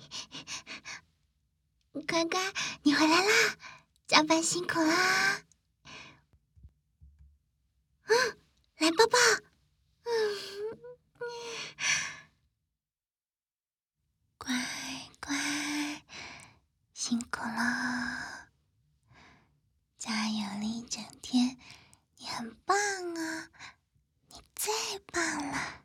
乖乖，你回来啦，加班辛苦啦。来抱抱。乖乖，辛苦了，加油了一整天，你很棒啊，你最棒了。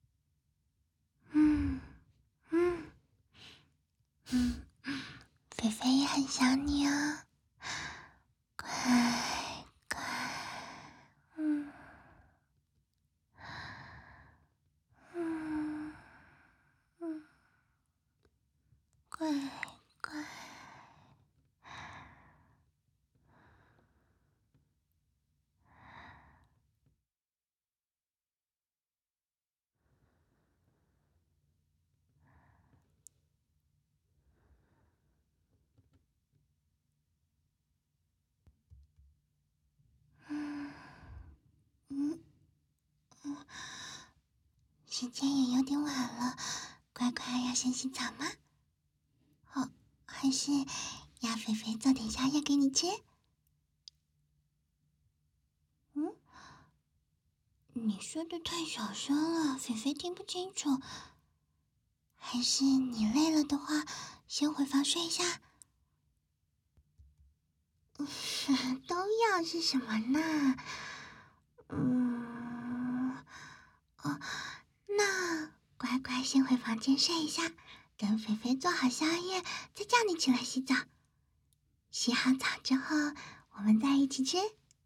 菲菲也很想你啊，乖乖，乖乖。时间也有点晚了，乖乖要先洗澡吗？哦，还是要菲菲做点宵夜给你吃？你说的太小声了，菲菲听不清楚。还是你累了的话，先回房睡一下。都要是什么呢？那乖乖先回房间睡一下，等菲菲做好宵夜，再叫你起来洗澡。洗好澡之后，我们再一起吃。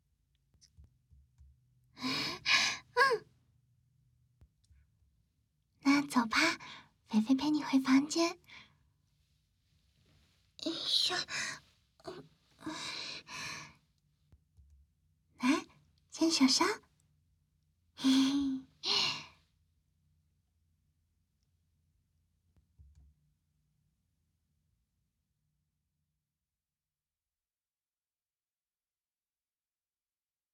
那走吧，菲菲陪你回房间。来，牵手手。